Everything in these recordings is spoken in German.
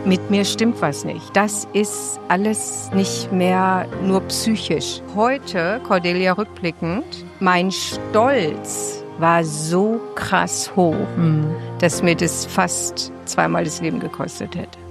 Mit mir stimmt was nicht. Das ist alles nicht mehr nur psychisch. Heute, Cordelia rückblickend, mein Stolz war so krass hoch, dass mir das fast zweimal das Leben gekostet hätte.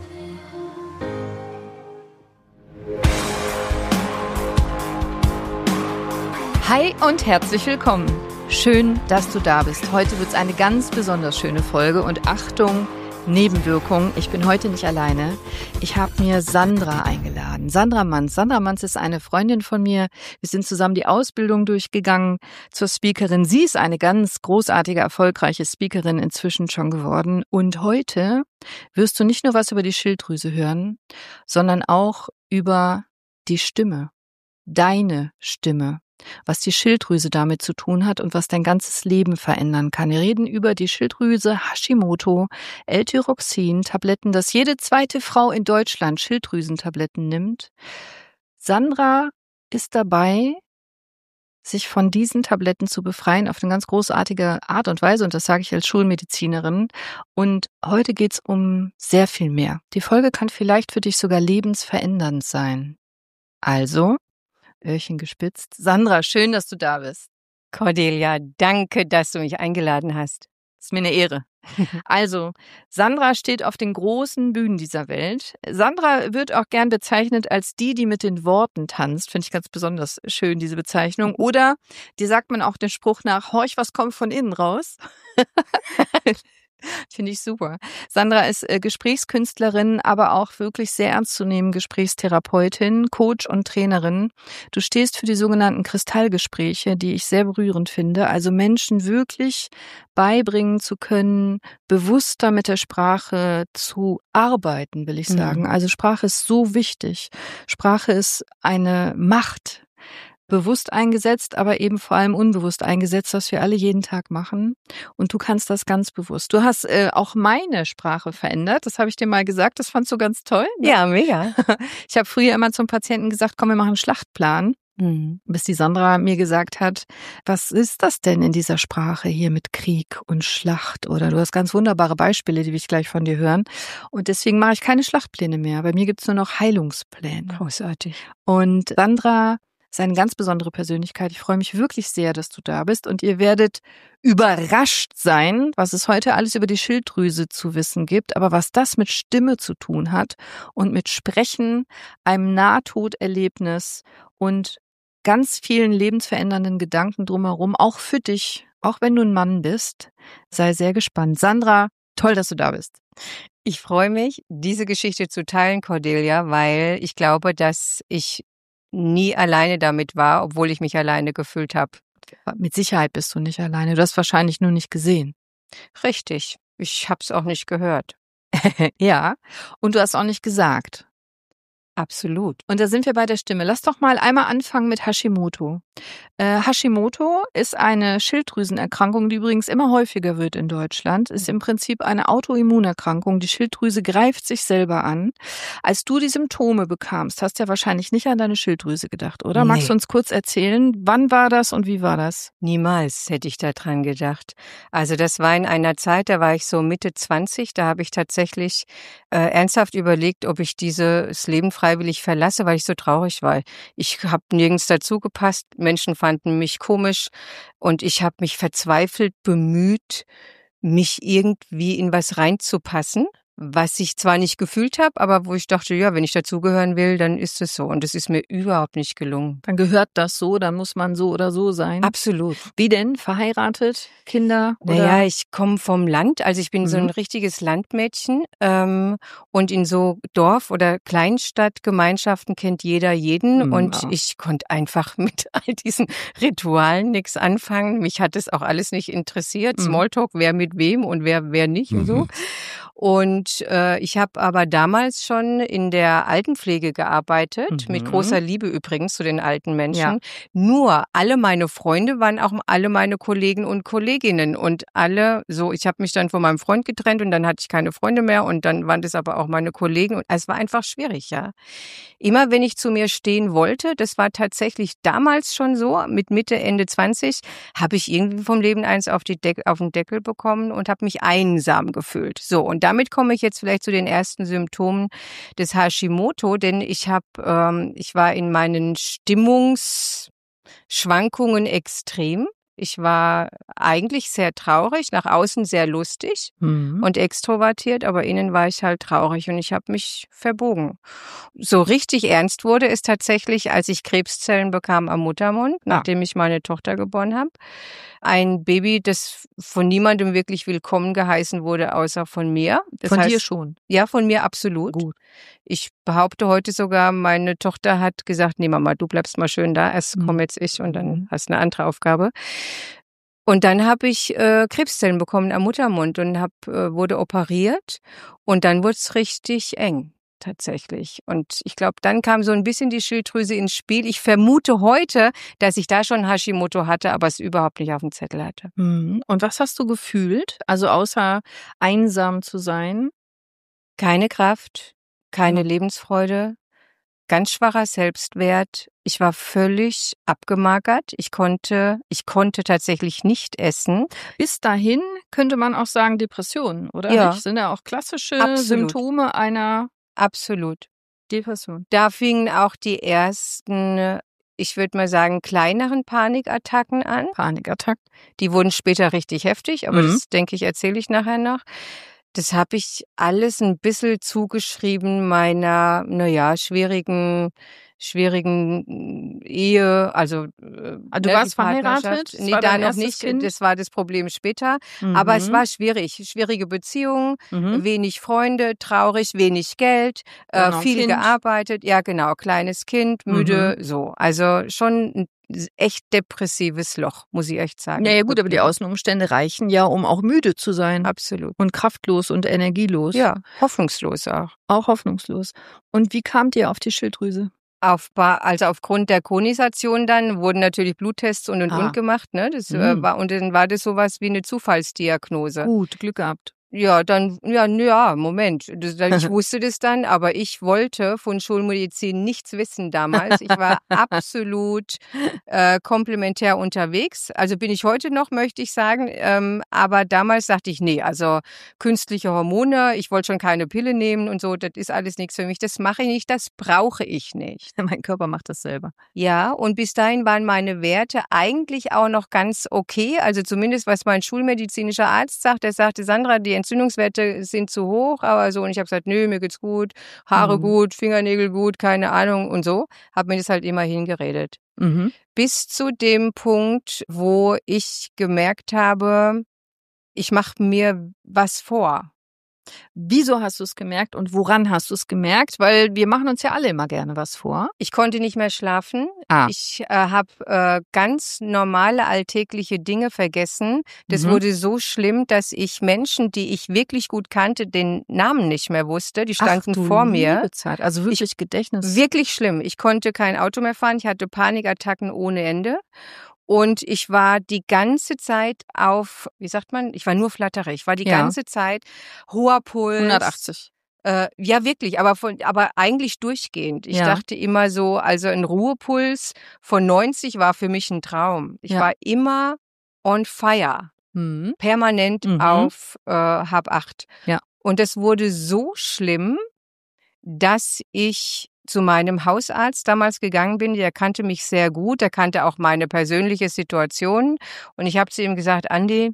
Hi und herzlich willkommen. Schön, dass du da bist. Heute wird es eine ganz besonders schöne Folge und Achtung, Nebenwirkung. Ich bin heute nicht alleine. Ich habe mir Sandra eingeladen. Sandra Manz. Sandra Manz ist eine Freundin von mir. Wir sind zusammen die Ausbildung durchgegangen zur Speakerin. Sie ist eine ganz großartige, erfolgreiche Speakerin inzwischen schon geworden. Und heute wirst du nicht nur was über die Schilddrüse hören, sondern auch über die Stimme. Deine Stimme. Was die Schilddrüse damit zu tun hat und was dein ganzes Leben verändern kann. Wir reden über die Schilddrüse, Hashimoto, L-Tyroxin, Tabletten, dass jede zweite Frau in Deutschland Schilddrüsentabletten nimmt. Sandra ist dabei, sich von diesen Tabletten zu befreien auf eine ganz großartige Art und Weise. Und das sage ich als Schulmedizinerin. Und heute geht es um sehr viel mehr. Die Folge kann vielleicht für dich sogar lebensverändernd sein. Also, Öhrchen gespitzt. Sandra, schön, dass du da bist. Cordelia, danke, dass du mich eingeladen hast. Ist mir eine Ehre. Also, Sandra steht auf den großen Bühnen dieser Welt. Sandra wird auch gern bezeichnet als die mit den Worten tanzt. Finde ich ganz besonders schön, diese Bezeichnung. Oder, dir sagt man auch den Spruch nach, horch, was kommt von innen raus. Finde ich super. Sandra ist Gesprächskünstlerin, aber auch wirklich sehr ernstzunehmende Gesprächstherapeutin, Coach und Trainerin. Du stehst für die sogenannten Kristallgespräche, die ich sehr berührend finde. Also Menschen wirklich beibringen zu können, bewusster mit der Sprache zu arbeiten, will ich sagen. Also Sprache ist so wichtig. Sprache ist eine Macht. Bewusst eingesetzt, aber eben vor allem unbewusst eingesetzt, was wir alle jeden Tag machen. Und du kannst das ganz bewusst. Du hast auch meine Sprache verändert. Das habe ich dir mal gesagt. Das fandst du ganz toll. Ne? Ja, mega. Ich habe früher immer zum Patienten gesagt, komm, wir machen einen Schlachtplan. Bis die Sandra mir gesagt hat, was ist das denn in dieser Sprache hier mit Krieg und Schlacht? Oder du hast ganz wunderbare Beispiele, die will ich gleich von dir hören. Und deswegen mache ich keine Schlachtpläne mehr. Bei mir gibt's nur noch Heilungspläne. Großartig. Und Sandra ist eine ganz besondere Persönlichkeit. Ich freue mich wirklich sehr, dass du da bist. Und ihr werdet überrascht sein, was es heute alles über die Schilddrüse zu wissen gibt. Aber was das mit Stimme zu tun hat und mit Sprechen, einem Nahtoderlebnis und ganz vielen lebensverändernden Gedanken drumherum, auch für dich, auch wenn du ein Mann bist. Sei sehr gespannt. Sandra, toll, dass du da bist. Ich freue mich, diese Geschichte zu teilen, Cordelia, weil ich glaube, dass ich nie alleine damit war, obwohl ich mich alleine gefühlt habe. Mit Sicherheit bist du nicht alleine. Du hast wahrscheinlich nur nicht gesehen. Richtig. Ich habe es auch nicht gehört. Ja, und du hast auch nicht gesagt. Absolut. Und da sind wir bei der Stimme. Lass doch mal einmal anfangen mit Hashimoto. Hashimoto ist eine Schilddrüsenerkrankung, die übrigens immer häufiger wird in Deutschland. Ist im Prinzip eine Autoimmunerkrankung. Die Schilddrüse greift sich selber an. Als du die Symptome bekamst, hast du ja wahrscheinlich nicht an deine Schilddrüse gedacht, oder? Nee. Magst du uns kurz erzählen, wann war das und wie war das? Niemals hätte ich da dran gedacht. Also das war in einer Zeit, da war ich so Mitte 20, da habe ich tatsächlich ernsthaft überlegt, ob ich dieses Leben freiwillig verlasse, weil ich so traurig war. Ich habe nirgends dazu gepasst, Menschen fanden mich komisch und ich habe mich verzweifelt bemüht, mich irgendwie in was reinzupassen, was ich zwar nicht gefühlt habe, aber wo ich dachte, ja, wenn ich dazugehören will, dann ist es so. Und es ist mir überhaupt nicht gelungen. Dann gehört das so, dann muss man so oder so sein. Absolut. Wie denn? Verheiratet? Kinder? Oder? Naja, ich komme vom Land, also ich bin so ein richtiges Landmädchen und in so Dorf- oder Kleinstadtgemeinschaften kennt jeder jeden und ich konnte einfach mit all diesen Ritualen nichts anfangen. Mich hat das auch alles nicht interessiert. Smalltalk, wer mit wem und wer nicht und so. Und ich habe aber damals schon in der Altenpflege gearbeitet, mit großer Liebe übrigens zu den alten Menschen. Ja. Nur alle meine Freunde waren auch alle meine Kollegen und Kolleginnen und alle so, ich habe mich dann von meinem Freund getrennt und dann hatte ich keine Freunde mehr und dann waren das aber auch meine Kollegen und es war einfach schwierig, ja. Immer wenn ich zu mir stehen wollte, das war tatsächlich damals schon so, mit Mitte, Ende 20, habe ich irgendwie vom Leben eins auf den Deckel bekommen und habe mich einsam gefühlt. So, und damit komme ich jetzt vielleicht zu den ersten Symptomen des Hashimoto, denn ich war in meinen Stimmungsschwankungen extrem. Ich war eigentlich sehr traurig, nach außen sehr lustig und extrovertiert, aber innen war ich halt traurig und ich habe mich verbogen. So richtig ernst wurde es tatsächlich, als ich Krebszellen bekam am Muttermund, nachdem ich meine Tochter geboren habe. Ein Baby, das von niemandem wirklich willkommen geheißen wurde, außer von mir. Das heißt, dir schon? Ja, von mir absolut. Gut. Ich behaupte heute sogar, meine Tochter hat gesagt, nee Mama, du bleibst mal schön da, erst komme jetzt ich und dann hast du eine andere Aufgabe. Und dann habe ich Krebszellen bekommen am Muttermund und wurde operiert und dann wurde es richtig eng. Tatsächlich. Und ich glaube, dann kam so ein bisschen die Schilddrüse ins Spiel. Ich vermute heute, dass ich da schon Hashimoto hatte, aber es überhaupt nicht auf dem Zettel hatte. Und was hast du gefühlt? Also außer einsam zu sein? Keine Kraft, keine Lebensfreude, ganz schwacher Selbstwert. Ich war völlig abgemagert. Ich konnte tatsächlich nicht essen. Bis dahin könnte man auch sagen Depressionen, oder? Ja. Das sind ja auch klassische Symptome einer Depression. Da fingen auch die ersten, ich würde mal sagen, kleineren Panikattacken an. Panikattacken. Die wurden später richtig heftig, aber das, denke ich, erzähle ich nachher noch. Das habe ich alles ein bisschen zugeschrieben meiner, schwierigen Ehe, also du warst verheiratet? Nee, da noch nicht. Kind? Das war das Problem später. Aber es war schwierig. Schwierige Beziehungen, wenig Freunde, traurig, wenig Geld, viel gearbeitet. Ja, genau, kleines Kind, müde, so. Also schon ein echt depressives Loch, muss ich echt sagen. Ja, gut, aber die Außenumstände reichen ja, um auch müde zu sein. Absolut. Und kraftlos und energielos. Ja, hoffnungslos auch. Auch hoffnungslos. Und wie kamt ihr auf die Schilddrüse? Also aufgrund der Konisation dann wurden natürlich Bluttests und gemacht, ne? Das und dann war das sowas wie eine Zufallsdiagnose. Gut, Glück gehabt. Ja, dann, Moment. Ich wusste das dann, aber ich wollte von Schulmedizin nichts wissen damals. Ich war absolut komplementär unterwegs. Also bin ich heute noch, möchte ich sagen. Aber damals dachte ich, nee, also künstliche Hormone, ich wollte schon keine Pille nehmen und so, das ist alles nichts für mich. Das mache ich nicht, das brauche ich nicht. Mein Körper macht das selber. Ja, und bis dahin waren meine Werte eigentlich auch noch ganz okay. Also zumindest, was mein schulmedizinischer Arzt sagt. Der sagte, Sandra, die Entzündungswerte sind zu hoch, aber so. Und ich habe gesagt, nö, mir geht's gut, Haare gut, Fingernägel gut, keine Ahnung und so. Habe mir das halt immer hingeredet. Bis zu dem Punkt, wo ich gemerkt habe, ich mache mir was vor. Wieso hast du es gemerkt und woran hast du es gemerkt? Weil wir machen uns ja alle immer gerne was vor. Ich konnte nicht mehr schlafen. Ich habe ganz normale alltägliche Dinge vergessen. Das wurde so schlimm, dass ich Menschen, die ich wirklich gut kannte, den Namen nicht mehr wusste. Die standen vor mir. Zeit. Also wirklich Gedächtnis. Wirklich schlimm. Ich konnte kein Auto mehr fahren. Ich hatte Panikattacken ohne Ende. Und ich war die ganze Zeit ich war nur flatterig. Ich war die ganze Zeit hoher Puls. 180. Ja, wirklich, aber eigentlich durchgehend. Ich dachte immer so, also ein Ruhepuls von 90 war für mich ein Traum. Ich war immer on fire. Permanent auf halb 8. Ja. Und es wurde so schlimm, dass ich zu meinem Hausarzt damals gegangen bin. Der kannte mich sehr gut. Der kannte auch meine persönliche Situation. Und ich habe zu ihm gesagt, Andi,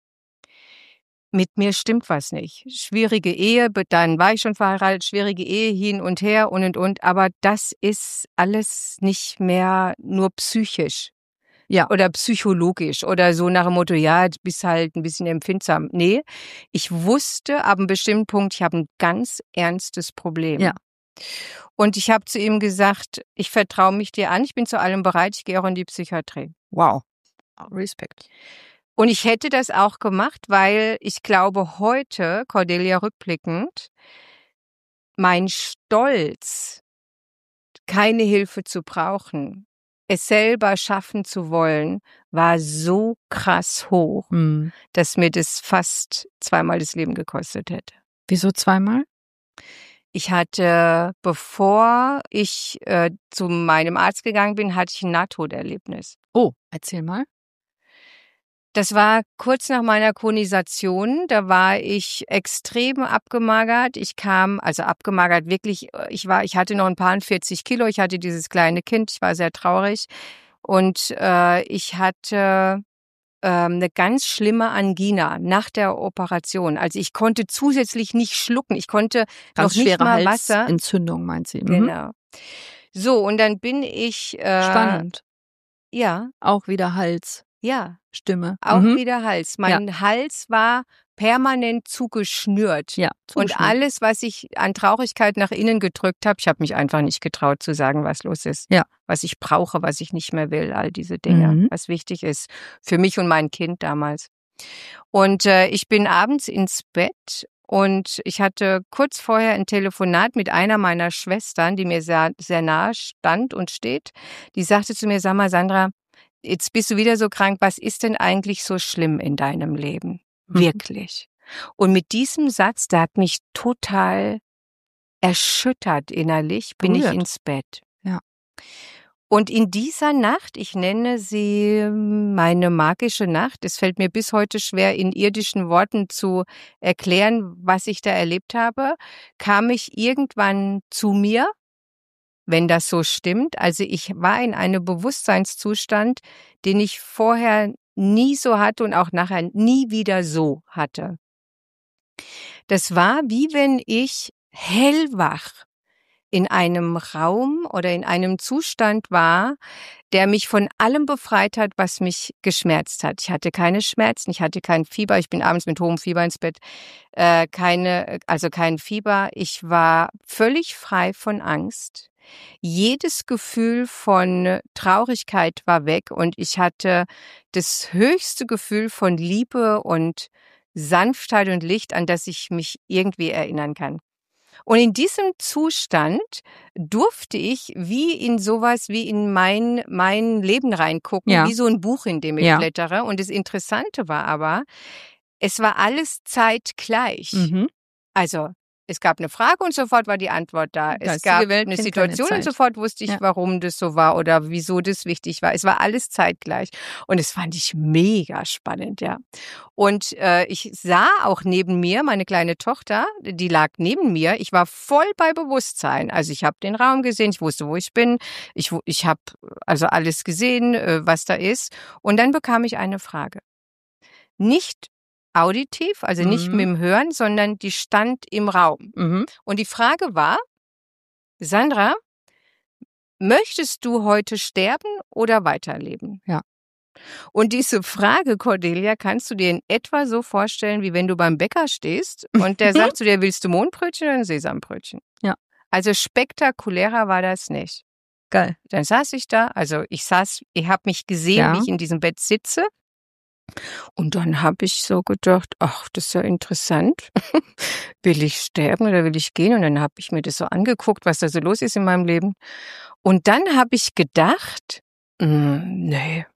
mit mir stimmt was nicht. Schwierige Ehe, dann war ich schon verheiratet, schwierige Ehe hin und her und. Aber das ist alles nicht mehr nur psychisch. Ja. Oder psychologisch oder so nach dem Motto, ja, du bist halt ein bisschen empfindsam. Nee, ich wusste ab einem bestimmten Punkt, ich habe ein ganz ernstes Problem. Ja. Und ich habe zu ihm gesagt, ich vertraue mich dir an, ich bin zu allem bereit, ich gehe auch in die Psychiatrie. Wow. Respekt. Und ich hätte das auch gemacht, weil ich glaube heute, Cordelia rückblickend, mein Stolz, keine Hilfe zu brauchen, es selber schaffen zu wollen, war so krass hoch, dass mir das fast zweimal das Leben gekostet hätte. Wieso zweimal? Ich hatte, bevor ich zu meinem Arzt gegangen bin, hatte ich ein Nahtoderlebnis. Oh, erzähl mal. Das war kurz nach meiner Konisation. Da war ich extrem abgemagert. Abgemagert wirklich. Ich hatte noch ein paar 40 Kilo. Ich hatte dieses kleine Kind. Ich war sehr traurig. Und ich hatte eine ganz schlimme Angina nach der Operation. Also ich konnte zusätzlich nicht schlucken. Ich konnte ganz noch nicht mal Wasser. Halsentzündung, meint sie. Genau. So, und dann bin ich... Spannend. Ja. Auch wieder Hals. Ja. Stimme. Auch wieder Hals. Mein Hals war permanent zugeschnürt. Ja, und alles, was ich an Traurigkeit nach innen gedrückt habe, ich habe mich einfach nicht getraut zu sagen, was los ist. Ja. Was ich brauche, was ich nicht mehr will, all diese Dinge, was wichtig ist für mich und mein Kind damals. Und ich bin abends ins Bett und ich hatte kurz vorher ein Telefonat mit einer meiner Schwestern, die mir sehr, sehr nahe stand und steht. Die sagte zu mir, sag mal, Sandra, jetzt bist du wieder so krank, was ist denn eigentlich so schlimm in deinem Leben? Wirklich. Und mit diesem Satz, der hat mich total erschüttert innerlich, bin ich ins Bett. Ja. Und in dieser Nacht, ich nenne sie meine magische Nacht, es fällt mir bis heute schwer, in irdischen Worten zu erklären, was ich da erlebt habe, kam ich irgendwann zu mir, wenn das so stimmt. Also ich war in einem Bewusstseinszustand, den ich vorher nie so hatte und auch nachher nie wieder so hatte. Das war, wie wenn ich hellwach in einem Raum oder in einem Zustand war, der mich von allem befreit hat, was mich geschmerzt hat. Ich hatte keine Schmerzen, ich hatte kein Fieber, ich bin abends mit hohem Fieber ins Bett, kein Fieber. Ich war völlig frei von Angst. Jedes Gefühl von Traurigkeit war weg und ich hatte das höchste Gefühl von Liebe und Sanftheit und Licht, an das ich mich irgendwie erinnern kann. Und in diesem Zustand durfte ich wie in sowas, wie in mein Leben reingucken, wie so ein Buch, in dem ich blättere. Und das Interessante war aber, es war alles zeitgleich. Also es gab eine Frage und sofort war die Antwort da. Es gab eine Situation und sofort wusste ich, warum das so war oder wieso das wichtig war. Es war alles zeitgleich. Und das fand ich mega spannend, ja. Und ich sah auch neben mir meine kleine Tochter, die lag neben mir. Ich war voll bei Bewusstsein. Also ich habe den Raum gesehen, ich wusste, wo ich bin. Ich habe also alles gesehen, was da ist. Und dann bekam ich eine Frage. Nicht auditiv, also nicht mit dem Hören, sondern die stand im Raum. Und die Frage war, Sandra, möchtest du heute sterben oder weiterleben? Ja. Und diese Frage, Cordelia, kannst du dir in etwa so vorstellen, wie wenn du beim Bäcker stehst und der sagt zu dir, willst du Mohnbrötchen oder ein Sesambrötchen? Ja. Also spektakulärer war das nicht. Geil. Dann saß ich da, ich habe mich gesehen, wie ich in diesem Bett sitze. Und dann habe ich so gedacht, ach, das ist ja interessant. Will ich sterben oder will ich gehen? Und dann habe ich mir das so angeguckt, was da so los ist in meinem Leben. Und dann habe ich gedacht, nee,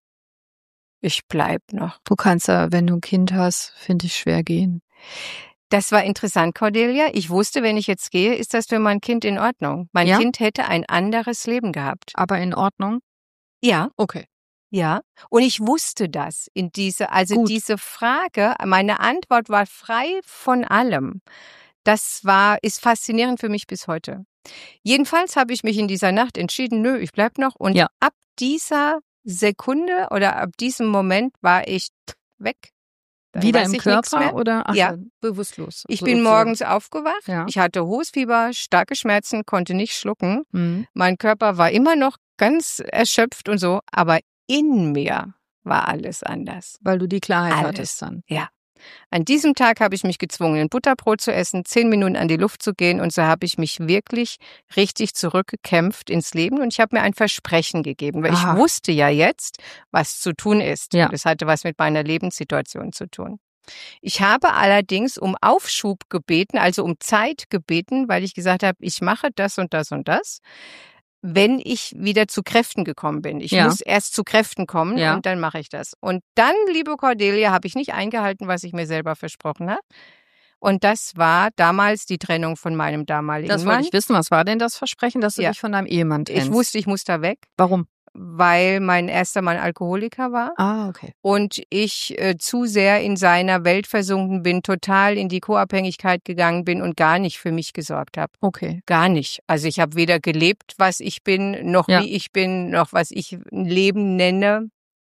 ich bleib noch. Du kannst ja, wenn du ein Kind hast, finde ich, schwer gehen. Das war interessant, Cordelia. Ich wusste, wenn ich jetzt gehe, ist das für mein Kind in Ordnung. Mein Kind hätte ein anderes Leben gehabt. Aber in Ordnung? Ja. Okay. Ja, und ich wusste das diese Frage, meine Antwort war frei von allem. Das ist faszinierend für mich bis heute. Jedenfalls habe ich mich in dieser Nacht entschieden, nö, ich bleib noch. Und ab dieser Sekunde oder ab diesem Moment war ich weg. Dann wieder im Körper oder bewusstlos? Ich bin morgens aufgewacht. Ja. Ich hatte hohes Fieber, starke Schmerzen, konnte nicht schlucken. Mein Körper war immer noch ganz erschöpft und so, aber in mir war alles anders. Weil du die Klarheit hattest dann. Ja. An diesem Tag habe ich mich gezwungen, ein Butterbrot zu essen, 10 Minuten an die Luft zu gehen und so habe ich mich wirklich richtig zurückgekämpft ins Leben und ich habe mir ein Versprechen gegeben, weil ich wusste ja jetzt, was zu tun ist. Ja. Das hatte was mit meiner Lebenssituation zu tun. Ich habe allerdings um Aufschub gebeten, also um Zeit gebeten, weil ich gesagt habe, ich mache das und das und das, wenn ich wieder zu Kräften gekommen bin. Ich muss erst zu Kräften kommen und dann mache ich das. Und dann, liebe Cordelia, habe ich nicht eingehalten, was ich mir selber versprochen habe. Und das war damals die Trennung von meinem damaligen Mann. Das wollte ich wissen. Was war denn das Versprechen, dass du dich von deinem Ehemann trennst? Ich wusste, ich muss da weg. Warum? weil mein erster Mann Alkoholiker war. Ah, okay. Und ich zu sehr in seiner Welt versunken bin, total in die Co-Abhängigkeit gegangen bin und gar nicht für mich gesorgt habe. Okay. Gar nicht. Also ich habe weder gelebt, was ich bin, noch wie ich bin, noch was ich ein Leben nenne.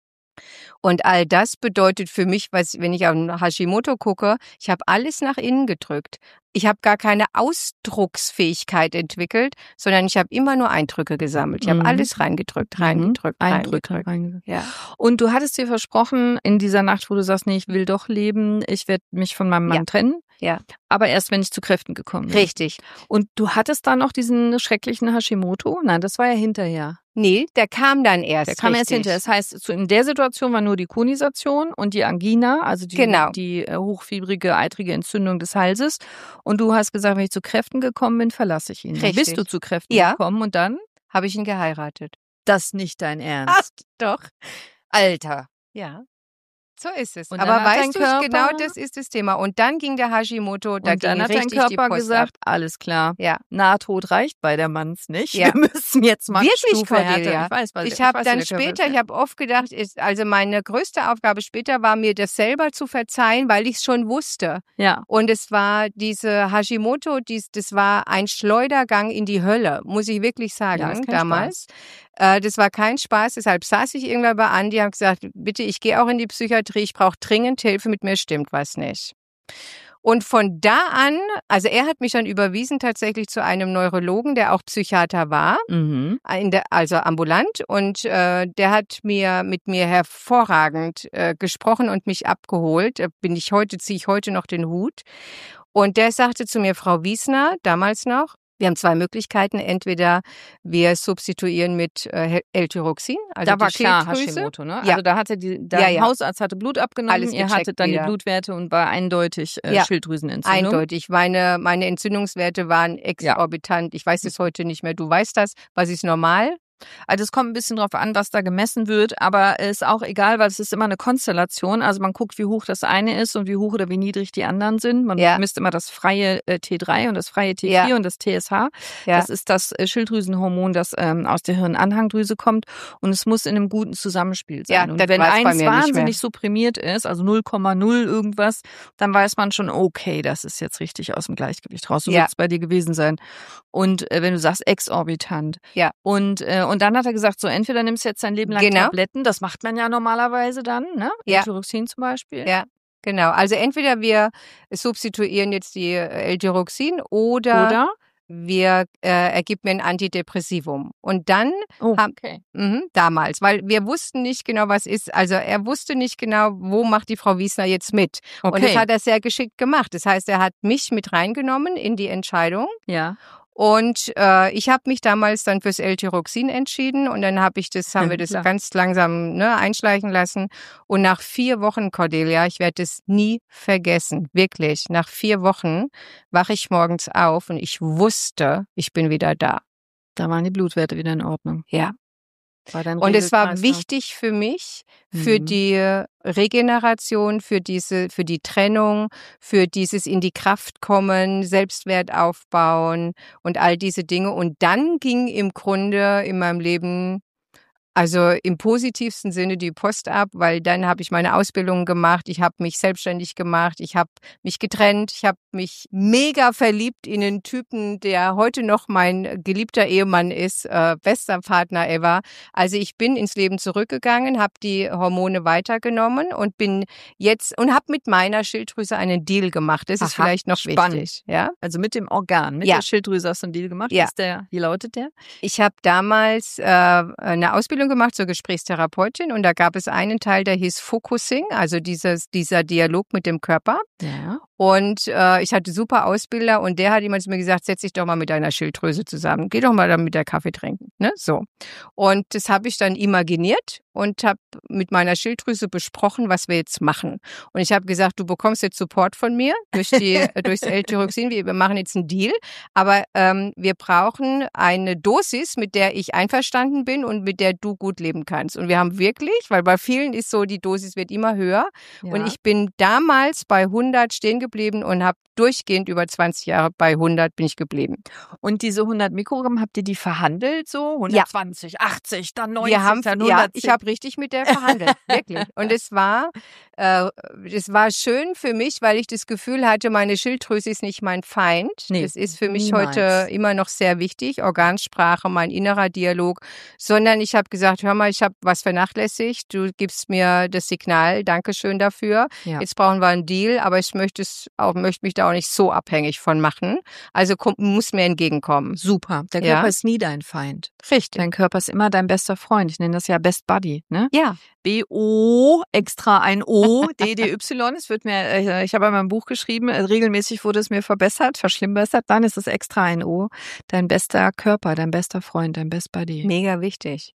Und all das bedeutet für mich, wenn ich auf Hashimoto gucke, ich habe alles nach innen gedrückt. Ich habe gar keine Ausdrucksfähigkeit entwickelt, sondern ich habe immer nur Eindrücke gesammelt. Ich habe alles reingedrückt. Eindrücke. Ja. Und du hattest dir versprochen, in dieser Nacht, wo du sagst, nee, ich will doch leben, ich werde mich von meinem Mann trennen. Ja. Aber erst, wenn ich zu Kräften gekommen bin. Richtig. Und du hattest dann noch diesen schrecklichen Hashimoto? Nein, das war ja hinterher. Nee, der kam dann erst. Der kam erst hinterher. Das heißt, in der Situation war nur die Konisation und die Angina, also die hochfiebrige, eitrige Entzündung des Halses. Und du hast gesagt, wenn ich zu Kräften gekommen bin, verlasse ich ihn. Richtig. Dann bist du zu Kräften gekommen und dann? Habe ich ihn geheiratet. Das ist nicht dein Ernst. Ach, doch. Alter. Ja. So ist es. Und aber weißt du, genau das ist das Thema. Und dann ging der Hashimoto, da ging dann hat richtig dein die Körper Post gesagt, ab. alles klar, ja. Nahtod reicht bei der Manns nicht. Ja. Wir müssen jetzt mal wirklich, Cordelia. Ich habe dann später, ich habe oft gedacht, also meine größte Aufgabe später war mir, das selber zu verzeihen, weil ich es schon wusste. Ja. Und es war diese Hashimoto, das war ein Schleudergang in die Hölle, muss ich wirklich sagen, damals. Das war kein Spaß, deshalb saß ich irgendwann bei Andi und habe gesagt, bitte, ich gehe auch in die Psychiatrie, ich brauche dringend Hilfe, mit mir stimmt was nicht. Und von da an, also er hat mich dann überwiesen tatsächlich zu einem Neurologen, der auch Psychiater war, also ambulant, und der hat mit mir hervorragend gesprochen und mich abgeholt. Ziehe ich heute noch den Hut. Und der sagte zu mir, Frau Wiesner, damals noch, wir haben zwei Möglichkeiten. Entweder wir substituieren mit L-Tyroxin, also da war die klar Schilddrüse. Hashimoto, ne? Ja. Also da hatte Hausarzt hatte Blut abgenommen, alles ihr hattet dann wieder. die Blutwerte und war eindeutig Schilddrüsenentzündung. Eindeutig. Meine Entzündungswerte waren exorbitant. Ich weiß es heute nicht mehr. Du weißt das. Was ist normal? Also es kommt ein bisschen drauf an, was da gemessen wird, aber ist auch egal, weil es ist immer eine Konstellation. Also man guckt, wie hoch das eine ist und wie hoch oder wie niedrig die anderen sind. Man misst immer das freie T3 und das freie T4 und das TSH. Ja. Das ist das Schilddrüsenhormon, das aus der Hirnanhangdrüse kommt, und es muss in einem guten Zusammenspiel sein. Ja, und wenn eins wahnsinnig supprimiert ist, also 0,0 irgendwas, dann weiß man schon, okay, das ist jetzt richtig aus dem Gleichgewicht raus. So wird es bei dir gewesen sein. Und wenn du sagst, exorbitant. Ja. Und dann hat er gesagt, so entweder nimmst du jetzt dein Leben lang Tabletten, das macht man ja normalerweise dann, ne? L-Tyroxin zum Beispiel. Ja, genau. Also entweder wir substituieren jetzt die L-Tyroxin oder er gibt mir ein Antidepressivum. Und dann damals, weil wir wussten nicht genau, was ist. Also er wusste nicht genau, wo macht die Frau Wiesner jetzt mit. Okay. Und das hat er sehr geschickt gemacht. Das heißt, er hat mich mit reingenommen in die Entscheidung. Ja. Und ich habe mich damals dann fürs L-Tyroxin entschieden, und dann haben wir das ganz langsam einschleichen lassen. Und nach 4 Wochen, Cordelia, ich werde es nie vergessen, wirklich, nach 4 Wochen wache ich morgens auf und ich wusste, ich bin wieder da. Da waren die Blutwerte wieder in Ordnung. Ja. Und es war wichtig für mich, für die Regeneration, für die Trennung, für dieses in die Kraft kommen, Selbstwert aufbauen und all diese Dinge. Und dann ging im Grunde in meinem Leben, also im positivsten Sinne, die Post ab, weil dann habe ich meine Ausbildung gemacht, ich habe mich selbstständig gemacht, ich habe mich getrennt, ich habe mich mega verliebt in einen Typen, der heute noch mein geliebter Ehemann ist, bester Partner ever. Also ich bin ins Leben zurückgegangen, habe die Hormone weitergenommen und bin jetzt und habe mit meiner Schilddrüse einen Deal gemacht. Das ist vielleicht noch wichtig. Ja? Also mit dem Organ, mit der Schilddrüse hast du einen Deal gemacht. Ja. Wie lautet der? Ich habe damals eine Ausbildung gemacht zur Gesprächstherapeutin, und da gab es einen Teil, der hieß Focusing, also dieser Dialog mit dem Körper. Ja. Und ich hatte super Ausbilder, und der hat jemand zu mir gesagt, setz dich doch mal mit deiner Schilddrüse zusammen. Geh doch mal dann mit der Kaffee trinken. Ne? So. Und das habe ich dann imaginiert und habe mit meiner Schilddrüse besprochen, was wir jetzt machen. Und ich habe gesagt, du bekommst jetzt Support von mir durchs L-Tyroxin. Wir machen jetzt einen Deal, aber wir brauchen eine Dosis, mit der ich einverstanden bin und mit der du gut leben kannst. Und wir haben wirklich, weil bei vielen ist so, die Dosis wird immer höher. Ja. Und ich bin damals bei 100 stehen geblieben geblieben und habe durchgehend über 20 Jahre bei 100 bin ich geblieben. Und diese 100 Mikrogramm, habt ihr die verhandelt so? 120, ja. 80, dann 90, dann 110? Ja, ich habe richtig mit der verhandelt, wirklich. Und es war schön für mich, weil ich das Gefühl hatte, meine Schilddrüse ist nicht mein Feind. Nee, das ist für mich heute immer noch sehr wichtig, Organsprache, mein innerer Dialog, sondern ich habe gesagt, hör mal, ich habe was vernachlässigt, du gibst mir das Signal, Dankeschön dafür. Ja. Jetzt brauchen wir einen Deal, aber ich möchte mich da auch nicht so abhängig von machen. Also muss mir entgegenkommen. Super. Der Körper ist nie dein Feind. Richtig. Dein Körper ist immer dein bester Freund. Ich nenne das ja Best Buddy, ne? Ja. B-O, extra ein O, D-D-Y. Es wird mir, ich habe in meinem Buch geschrieben, regelmäßig wurde es mir verschlimmbessert. Dann ist es extra ein O. Dein bester Körper, dein bester Freund, dein Best Buddy. Mega wichtig.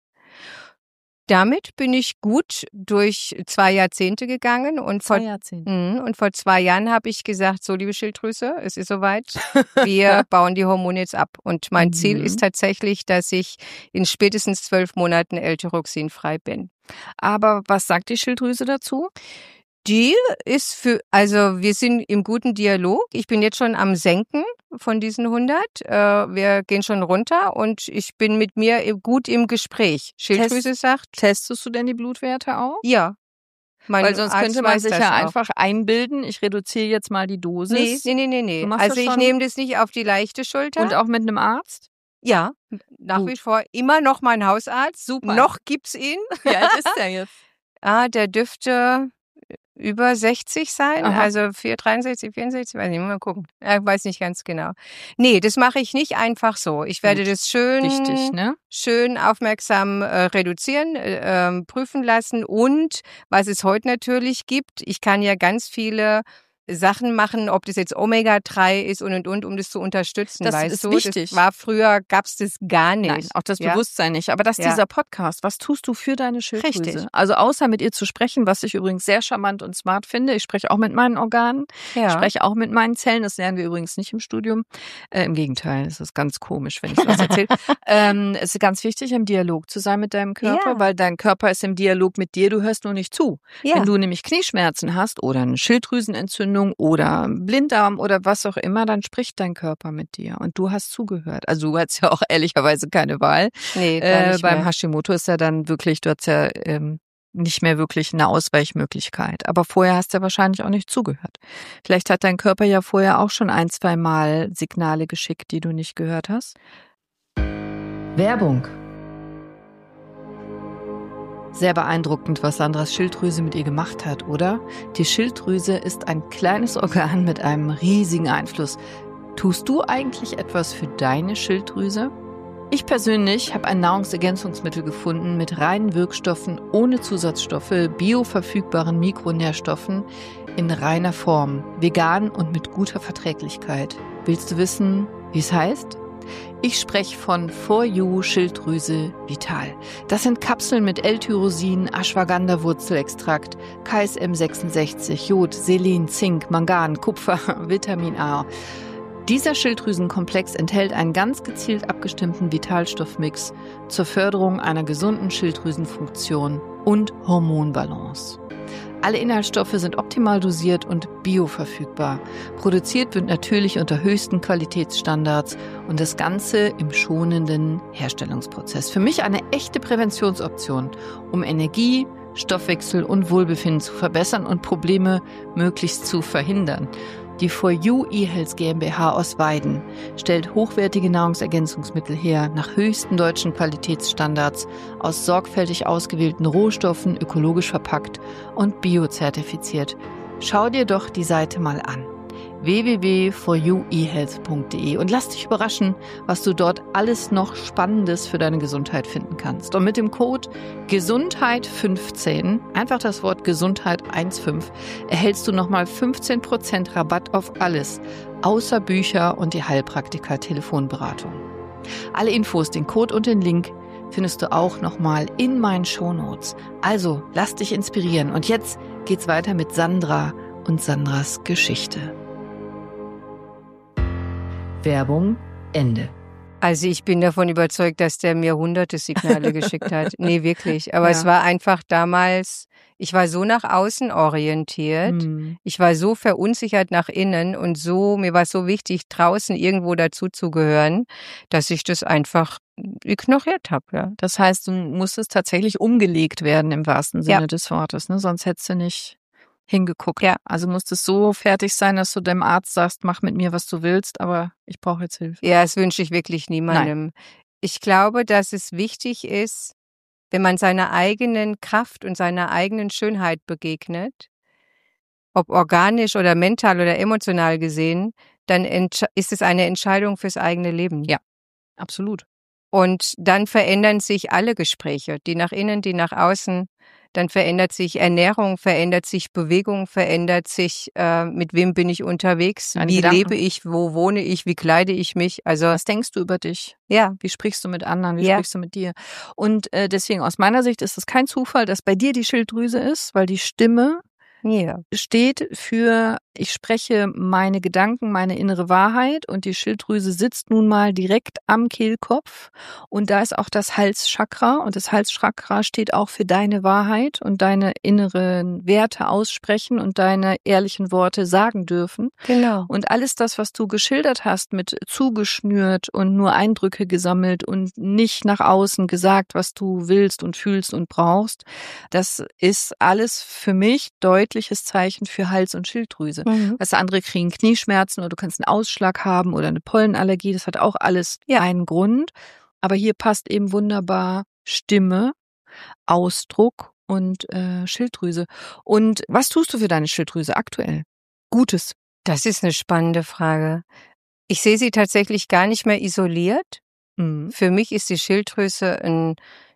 Damit bin ich gut durch 2 Jahrzehnte gegangen und vor 2 Jahren habe ich gesagt, so liebe Schilddrüse, es ist soweit, wir bauen die Hormone jetzt ab und mein Ziel ist tatsächlich, dass ich in spätestens 12 Monaten L-Tyroxin-frei bin. Aber was sagt die Schilddrüse dazu? Die ist wir sind im guten Dialog. Ich bin jetzt schon am Senken von diesen 100. Wir gehen schon runter und ich bin mit mir gut im Gespräch. Schilddrüse sagt. Testest du denn die Blutwerte auch? Ja. Weil sonst könnte man sich ja einfach einbilden, ich reduziere jetzt mal die Dosis. Nee. Also ich nehme das nicht auf die leichte Schulter. Und auch mit einem Arzt? Ja, nach wie vor immer noch mein Hausarzt. Super. Noch gibt's ihn. Wie alt ist der jetzt? Der dürfte über 60 sein, Aha. Also 63, 64, weiß nicht, mal gucken. Weiß nicht ganz genau. Nee, das mache ich nicht einfach so. Ich werde das schön aufmerksam reduzieren, prüfen lassen und was es heute natürlich gibt, ich kann ja ganz viele Sachen machen, ob das jetzt Omega-3 ist und, um das zu unterstützen, das weißt ist du? Wichtig. Das war früher, gab's das gar nicht. Nein, auch das Bewusstsein nicht. Aber dieser Podcast, was tust du für deine Schilddrüse? Richtig. Also außer mit ihr zu sprechen, was ich übrigens sehr charmant und smart finde. Ich spreche auch mit meinen Organen, spreche auch mit meinen Zellen. Das lernen wir übrigens nicht im Studium. Im Gegenteil, es ist ganz komisch, wenn ich das erzähle. Es ist ganz wichtig, im Dialog zu sein mit deinem Körper, weil dein Körper ist im Dialog mit dir, du hörst nur nicht zu. Ja. Wenn du nämlich Knieschmerzen hast oder eine Schilddrüsenentzündung oder Blinddarm oder was auch immer, dann spricht dein Körper mit dir und du hast zugehört. Also du hast ja auch ehrlicherweise keine Wahl. Nee, beim Hashimoto ist ja dann wirklich, du hast ja nicht mehr wirklich eine Ausweichmöglichkeit. Aber vorher hast du ja wahrscheinlich auch nicht zugehört. Vielleicht hat dein Körper ja vorher auch schon 1-2 Mal Signale geschickt, die du nicht gehört hast. Werbung. Sehr beeindruckend, was Sandras Schilddrüse mit ihr gemacht hat, oder? Die Schilddrüse ist ein kleines Organ mit einem riesigen Einfluss. Tust du eigentlich etwas für deine Schilddrüse? Ich persönlich habe ein Nahrungsergänzungsmittel gefunden mit reinen Wirkstoffen, ohne Zusatzstoffe, bioverfügbaren Mikronährstoffen, in reiner Form, vegan und mit guter Verträglichkeit. Willst du wissen, wie es heißt? Ich spreche von For You Schilddrüse Vital. Das sind Kapseln mit L-Tyrosin, Ashwagandha-Wurzelextrakt, KSM 66, Jod, Selen, Zink, Mangan, Kupfer, Vitamin A. Dieser Schilddrüsenkomplex enthält einen ganz gezielt abgestimmten Vitalstoffmix zur Förderung einer gesunden Schilddrüsenfunktion und Hormonbalance. Alle Inhaltsstoffe sind optimal dosiert und bioverfügbar. Produziert wird natürlich unter höchsten Qualitätsstandards und das Ganze im schonenden Herstellungsprozess. Für mich eine echte Präventionsoption, um Energie, Stoffwechsel und Wohlbefinden zu verbessern und Probleme möglichst zu verhindern. Die For You eHealth GmbH aus Weiden stellt hochwertige Nahrungsergänzungsmittel her nach höchsten deutschen Qualitätsstandards aus sorgfältig ausgewählten Rohstoffen, ökologisch verpackt und biozertifiziert. Schau dir doch die Seite mal an. www.foryouehealth.de und lass dich überraschen, was du dort alles noch Spannendes für deine Gesundheit finden kannst. Und mit dem Code Gesundheit15, einfach das Wort Gesundheit 15, erhältst du nochmal 15% Rabatt auf alles, außer Bücher und die Heilpraktiker-Telefonberatung. Alle Infos, den Code und den Link findest du auch nochmal in meinen Shownotes. Also, lass dich inspirieren. Und jetzt geht's weiter mit Sandra und Sandras Geschichte. Werbung Ende. Also ich bin davon überzeugt, dass der mir hunderte Signale geschickt hat. Nee, wirklich. Aber es war einfach damals, ich war so nach außen orientiert, ich war so verunsichert nach innen und mir war es so wichtig, draußen irgendwo dazuzugehören, dass ich das einfach ignoriert habe. Ja. Das heißt, du musstest tatsächlich umgelegt werden im wahrsten Sinne des Wortes, ne? Sonst hättest du nicht hingeguckt. Ja. Also musst es so fertig sein, dass du deinem Arzt sagst, mach mit mir, was du willst, aber ich brauche jetzt Hilfe. Ja, das wünsche ich wirklich niemandem. Nein. Ich glaube, dass es wichtig ist, wenn man seiner eigenen Kraft und seiner eigenen Schönheit begegnet, ob organisch oder mental oder emotional gesehen, dann ist es eine Entscheidung fürs eigene Leben. Ja, absolut. Und dann verändern sich alle Gespräche, die nach innen, die nach außen. Dann verändert sich Ernährung, verändert sich Bewegung, verändert sich, mit wem bin ich unterwegs, wie lebe ich, wo wohne ich, wie kleide ich mich. Also was denkst du über dich? Ja. Wie sprichst du mit anderen? Wie sprichst du mit dir? Und deswegen aus meiner Sicht ist es kein Zufall, dass bei dir die Schilddrüse ist, weil die Stimme steht für, ich spreche meine Gedanken, meine innere Wahrheit und die Schilddrüse sitzt nun mal direkt am Kehlkopf und da ist auch das Halschakra und das Halschakra steht auch für deine Wahrheit und deine inneren Werte aussprechen und deine ehrlichen Worte sagen dürfen. Genau. Und alles das, was du geschildert hast mit zugeschnürt und nur Eindrücke gesammelt und nicht nach außen gesagt, was du willst und fühlst und brauchst, das ist alles für mich deutliches Zeichen für Hals- und Schilddrüse. Weißt du, andere kriegen Knieschmerzen oder du kannst einen Ausschlag haben oder eine Pollenallergie. Das hat auch alles einen Grund. Aber hier passt eben wunderbar Stimme, Ausdruck und Schilddrüse. Und was tust du für deine Schilddrüse aktuell? Gutes. Das ist eine spannende Frage. Ich sehe sie tatsächlich gar nicht mehr isoliert. Für mich ist die Schilddrüse ein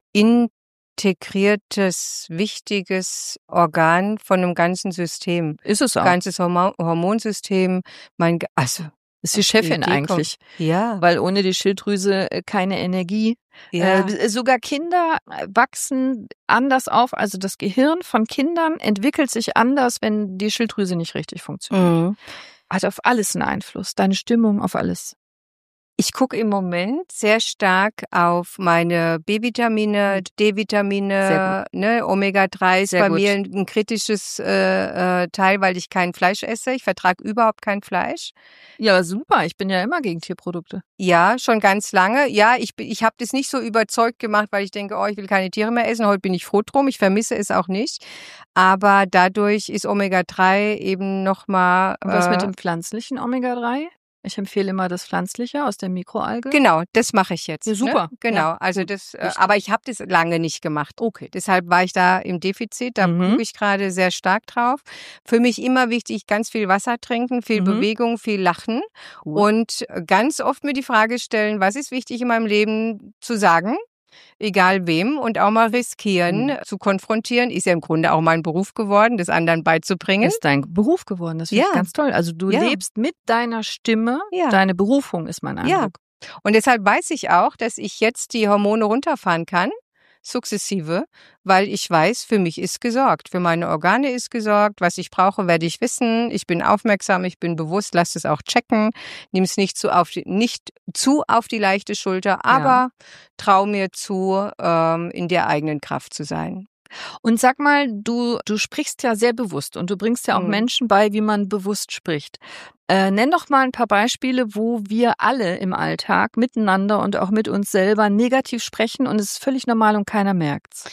integriertes, wichtiges Organ von einem ganzen System. Ist es auch. Ganzes Hormonsystem, ist die Chefin eigentlich. Ja. Weil ohne die Schilddrüse keine Energie. Ja. Sogar Kinder wachsen anders auf. Also das Gehirn von Kindern entwickelt sich anders, wenn die Schilddrüse nicht richtig funktioniert. Hat auf alles einen Einfluss. Deine Stimmung, auf alles. Ich gucke im Moment sehr stark auf meine B-Vitamine, D-Vitamine, Omega-3 ist bei mir ein kritisches Teil, weil ich kein Fleisch esse. Ich vertrage überhaupt kein Fleisch. Ja, super. Ich bin ja immer gegen Tierprodukte. Ja, schon ganz lange. Ja, ich habe das nicht so überzeugt gemacht, weil ich denke, ich will keine Tiere mehr essen. Heute bin ich froh drum. Ich vermisse es auch nicht. Aber dadurch ist Omega-3 eben nochmal... Und was mit dem pflanzlichen Omega-3? Ich empfehle immer das Pflanzliche aus der Mikroalge. Genau, das mache ich jetzt. Ja, super. Ne? Genau, ja, also das, aber ich habe das lange nicht gemacht. Okay. Deshalb war ich da im Defizit, da gucke ich gerade sehr stark drauf. Für mich immer wichtig, ganz viel Wasser trinken, viel Bewegung, viel Lachen und ganz oft mir die Frage stellen, was ist wichtig in meinem Leben zu sagen? Egal wem und auch mal riskieren, zu konfrontieren, ist ja im Grunde auch mein Beruf geworden, das anderen beizubringen. Ist dein Beruf geworden, das finde ich ganz toll. Also du lebst mit deiner Stimme, deine Berufung ist mein Eindruck. Ja. Und deshalb weiß ich auch, dass ich jetzt die Hormone runterfahren kann, sukzessive, weil ich weiß, für mich ist gesorgt, für meine Organe ist gesorgt, was ich brauche, werde ich wissen, ich bin aufmerksam, ich bin bewusst, lass es auch checken, nimm es nicht zu auf die leichte Schulter, aber trau mir zu, in der eigenen Kraft zu sein. Und sag mal, du sprichst ja sehr bewusst und du bringst ja auch Menschen bei, wie man bewusst spricht. Nenn doch mal ein paar Beispiele, wo wir alle im Alltag miteinander und auch mit uns selber negativ sprechen und es ist völlig normal und keiner merkt's.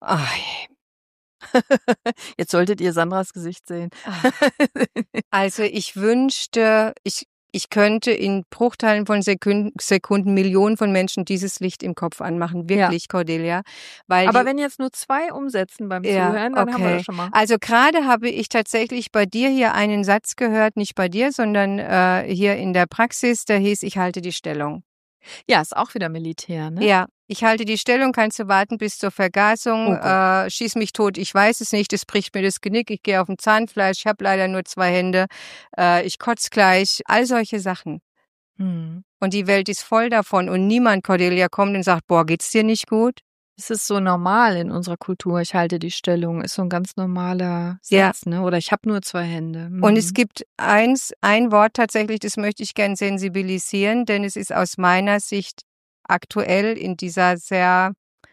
Jetzt solltet ihr Sandras Gesicht sehen. Also ich wünschte, ich könnte in Bruchteilen von Sekunden Millionen von Menschen dieses Licht im Kopf anmachen. Wirklich, Cordelia. Aber wenn jetzt nur 2 umsetzen beim Zuhören, dann haben wir das schon mal. Also gerade habe ich tatsächlich bei dir hier einen Satz gehört, nicht bei dir, sondern hier in der Praxis, der hieß, ich halte die Stellung. Ja, ist auch wieder Militär, ne? Ja, ich halte die Stellung, kannst du warten bis zur Vergasung, schieß mich tot, ich weiß es nicht, es bricht mir das Genick, ich gehe auf dem Zahnfleisch, ich habe leider nur 2 Hände, ich kotz gleich, all solche Sachen. Und die Welt ist voll davon und niemand, Cordelia, kommt und sagt, boah, geht's dir nicht gut? Es ist so normal in unserer Kultur. Ich halte die Stellung. Ist so ein ganz normaler Satz, ne? Oder ich habe nur 2 Hände. Und es gibt ein Wort tatsächlich, das möchte ich gern sensibilisieren, denn es ist aus meiner Sicht aktuell in dieser sehr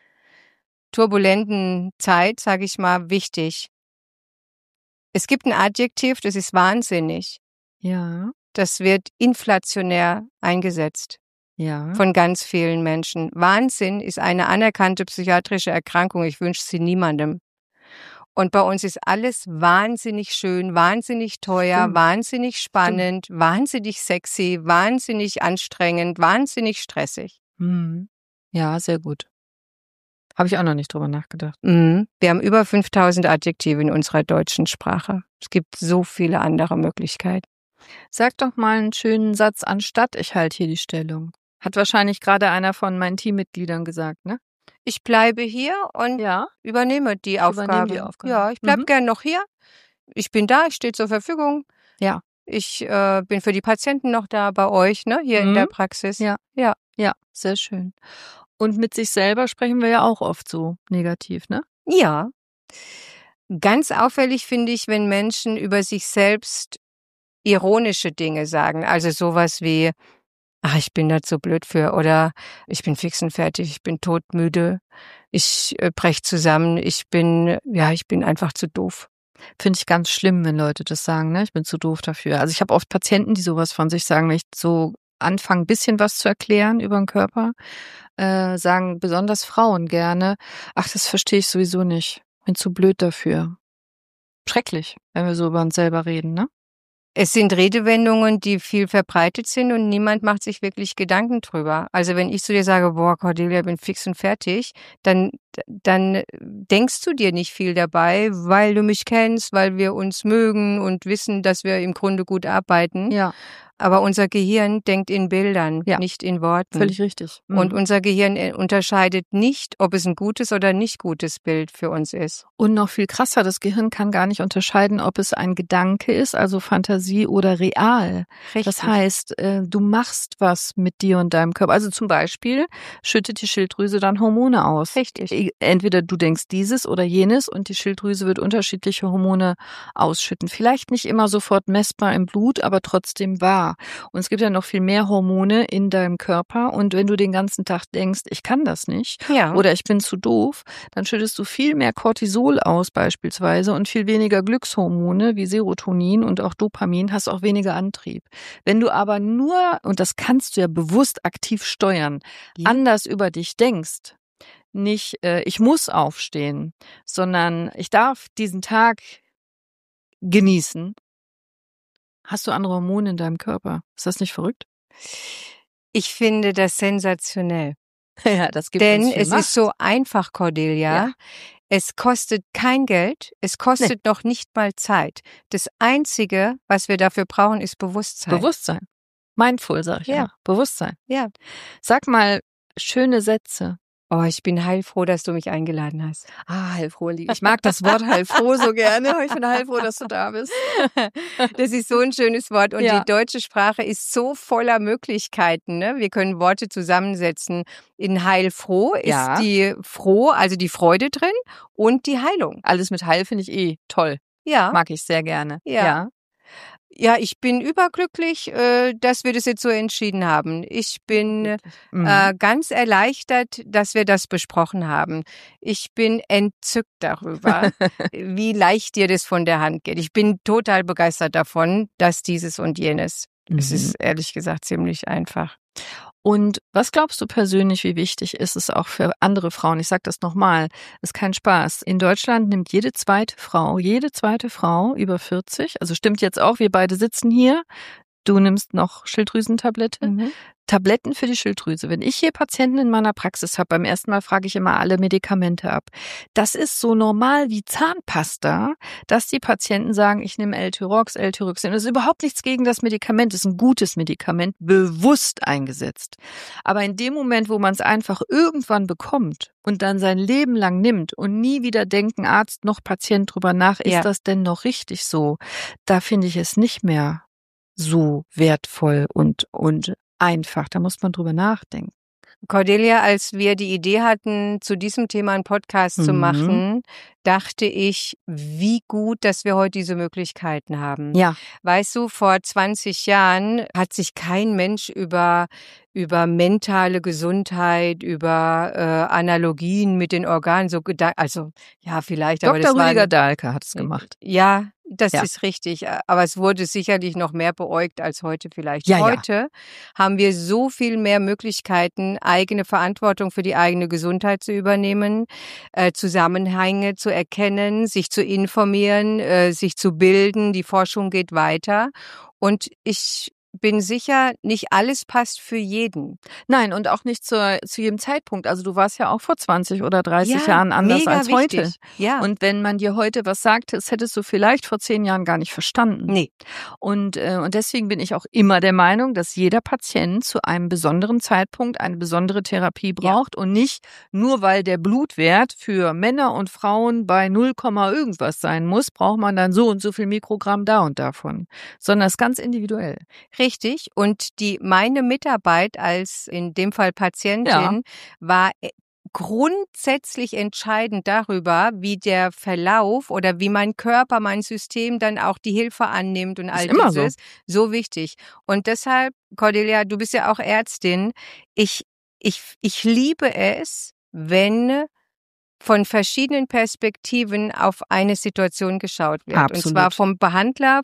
turbulenten Zeit, sage ich mal, wichtig. Es gibt ein Adjektiv, das ist wahnsinnig. Ja. Das wird inflationär eingesetzt. Ja. Von ganz vielen Menschen. Wahnsinn ist eine anerkannte psychiatrische Erkrankung. Ich wünsche sie niemandem. Und bei uns ist alles wahnsinnig schön, wahnsinnig teuer, Stimmt. wahnsinnig spannend, wahnsinnig sexy, wahnsinnig anstrengend, wahnsinnig stressig. Ja, sehr gut. Habe ich auch noch nicht drüber nachgedacht. Wir haben über 5000 Adjektive in unserer deutschen Sprache. Es gibt so viele andere Möglichkeiten. Sag doch mal einen schönen Satz anstatt ich halte hier die Stellung. Hat wahrscheinlich gerade einer von meinen Teammitgliedern gesagt, ne? Ich bleibe hier und übernehme die Aufgabe. Ja, ich bleibe gern noch hier. Ich bin da, ich stehe zur Verfügung. Ja. Ich bin für die Patienten noch da bei euch, ne, hier in der Praxis. Ja, sehr schön. Und mit sich selber sprechen wir ja auch oft so negativ, ne? Ja. Ganz auffällig finde ich, wenn Menschen über sich selbst ironische Dinge sagen. Also sowas wie, ach, ich bin da zu blöd für, oder ich bin fix und fertig, ich bin todmüde, ich brech zusammen, ich bin einfach zu doof. Finde ich ganz schlimm, wenn Leute das sagen, ne? Ich bin zu doof dafür. Also ich habe oft Patienten, die sowas von sich sagen, wenn ich so anfange, ein bisschen was zu erklären über den Körper, sagen besonders Frauen gerne, ach, das verstehe ich sowieso nicht, bin zu blöd dafür. Schrecklich, wenn wir so über uns selber reden, ne? Es sind Redewendungen, die viel verbreitet sind und niemand macht sich wirklich Gedanken drüber. Also wenn ich zu dir sage, boah, Cordelia, bin fix und fertig, dann denkst du dir nicht viel dabei, weil du mich kennst, weil wir uns mögen und wissen, dass wir im Grunde gut arbeiten. Ja. Aber unser Gehirn denkt in Bildern, nicht in Worten. Völlig richtig. Und unser Gehirn unterscheidet nicht, ob es ein gutes oder nicht gutes Bild für uns ist. Und noch viel krasser, das Gehirn kann gar nicht unterscheiden, ob es ein Gedanke ist, also Fantasie oder real. Richtig. Das heißt, du machst was mit dir und deinem Körper. Also zum Beispiel schüttet die Schilddrüse dann Hormone aus. Richtig. Entweder du denkst dieses oder jenes und die Schilddrüse wird unterschiedliche Hormone ausschütten. Vielleicht nicht immer sofort messbar im Blut, aber trotzdem wahr. Und es gibt ja noch viel mehr Hormone in deinem Körper. Und wenn du den ganzen Tag denkst, ich kann das nicht oder ich bin zu doof, dann schüttest du viel mehr Cortisol aus beispielsweise und viel weniger Glückshormone wie Serotonin und auch Dopamin, hast auch weniger Antrieb. Wenn du aber nur, und das kannst du ja bewusst aktiv steuern, anders über dich denkst, nicht ich muss aufstehen, sondern ich darf diesen Tag genießen, hast du andere Hormone in deinem Körper. Ist das nicht verrückt? Ich finde das sensationell. Ja, das gibt Denn uns viel es Macht. ist so einfach, Cordelia. Ja. Es kostet kein Geld, es kostet noch nicht mal Zeit. Das Einzige, was wir dafür brauchen, ist Bewusstsein. Bewusstsein. Mindful, sag ich ja. Bewusstsein. Ja. Sag mal schöne Sätze. Oh, ich bin heilfroh, dass du mich eingeladen hast. Heilfroh. Ich mag das Wort heilfroh so gerne. Ich bin heilfroh, dass du da bist. Das ist so ein schönes Wort. Und die deutsche Sprache ist so voller Möglichkeiten. Ne? Wir können Worte zusammensetzen. In heilfroh ist die froh, also die Freude drin und die Heilung. Alles mit Heil finde ich toll. Ja. Mag ich sehr gerne. Ja, ich bin überglücklich, dass wir das jetzt so entschieden haben. Ich bin ganz erleichtert, dass wir das besprochen haben. Ich bin entzückt darüber, wie leicht dir das von der Hand geht. Ich bin total begeistert davon, dass dieses und jenes. Es ist ehrlich gesagt ziemlich einfach. Und was glaubst du persönlich, wie wichtig ist es auch für andere Frauen? Ich sage das nochmal, ist kein Spaß. In Deutschland nimmt jede zweite Frau über 40, also stimmt jetzt auch, wir beide sitzen hier, du nimmst noch Schilddrüsentablette. Tabletten für die Schilddrüse. Wenn ich hier Patienten in meiner Praxis habe, beim ersten Mal frage ich immer alle Medikamente ab. Das ist so normal wie Zahnpasta, dass die Patienten sagen, ich nehme L-Tyrox, L-Tyroxin. Das ist überhaupt nichts gegen das Medikament, das ist ein gutes Medikament, bewusst eingesetzt. Aber in dem Moment, wo man es einfach irgendwann bekommt und dann sein Leben lang nimmt und nie wieder denken, Arzt noch Patient drüber nach, ist das denn noch richtig so? Da finde ich es nicht mehr so wertvoll und einfach. Da muss man drüber nachdenken. Cordelia, als wir die Idee hatten, zu diesem Thema einen Podcast zu machen, dachte ich, wie gut, dass wir heute diese Möglichkeiten haben. Ja. Weißt du, vor 20 Jahren hat sich kein Mensch über mentale Gesundheit, über Analogien mit den Organen so gedacht, also ja, vielleicht, aber Dr. das war Rüdiger Dahlke hat es gemacht. Ja, das ist richtig, aber es wurde sicherlich noch mehr beäugt als heute vielleicht. Ja, heute haben wir so viel mehr Möglichkeiten, eigene Verantwortung für die eigene Gesundheit zu übernehmen, Zusammenhänge zu erkennen, sich zu informieren, sich zu bilden. Die Forschung geht weiter und ich bin sicher, nicht alles passt für jeden. Nein, und auch nicht zu jedem Zeitpunkt. Also du warst ja auch vor 20 oder 30 Jahren anders als wichtig. heute. Ja. Und wenn man dir heute was sagt, das hättest du vielleicht vor 10 Jahren gar nicht verstanden. Nee. Und deswegen bin ich auch immer der Meinung, dass jeder Patient zu einem besonderen Zeitpunkt eine besondere Therapie braucht und nicht nur, weil der Blutwert für Männer und Frauen bei 0, irgendwas sein muss, braucht man dann so und so viel Mikrogramm da und davon. Sondern es ist ganz individuell. Richtig. Und meine Mitarbeit als in dem Fall Patientin war grundsätzlich entscheidend darüber, wie der Verlauf oder wie mein Körper, mein System dann auch die Hilfe annimmt und all dieses. So wichtig. Und deshalb, Cordelia, du bist ja auch Ärztin. Ich liebe es, wenn von verschiedenen Perspektiven auf eine Situation geschaut wird. Absolut. Und zwar vom Behandler,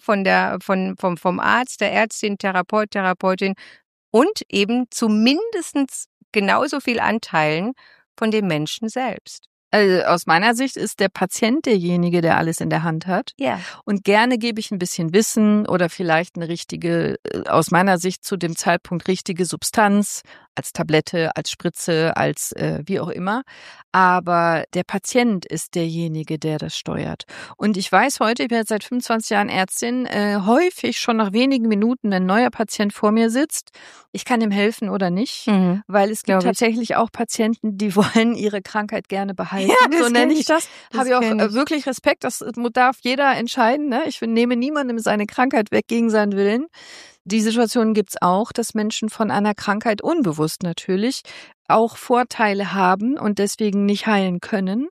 vom Arzt, der Ärztin, Therapeut, Therapeutin und eben zumindest genauso viel Anteilen von dem Menschen selbst. Also aus meiner Sicht ist der Patient derjenige, der alles in der Hand hat. Ja. Und gerne gebe ich ein bisschen Wissen oder vielleicht eine richtige, aus meiner Sicht zu dem Zeitpunkt richtige Substanz, als Tablette, als Spritze, als wie auch immer. Aber der Patient ist derjenige, der das steuert. Und ich weiß heute, ich bin jetzt seit 25 Jahren Ärztin, häufig schon nach wenigen Minuten, wenn ein neuer Patient vor mir sitzt, ich kann ihm helfen oder nicht, weil es gibt tatsächlich auch Patienten, die wollen ihre Krankheit gerne behalten. Ja, so nenne ich das. Habe ich auch ich. wirklich Respekt, das darf jeder entscheiden. Ne? Ich nehme niemandem seine Krankheit weg gegen seinen Willen. Die Situation gibt's auch, dass Menschen von einer Krankheit unbewusst natürlich auch Vorteile haben und deswegen nicht heilen können.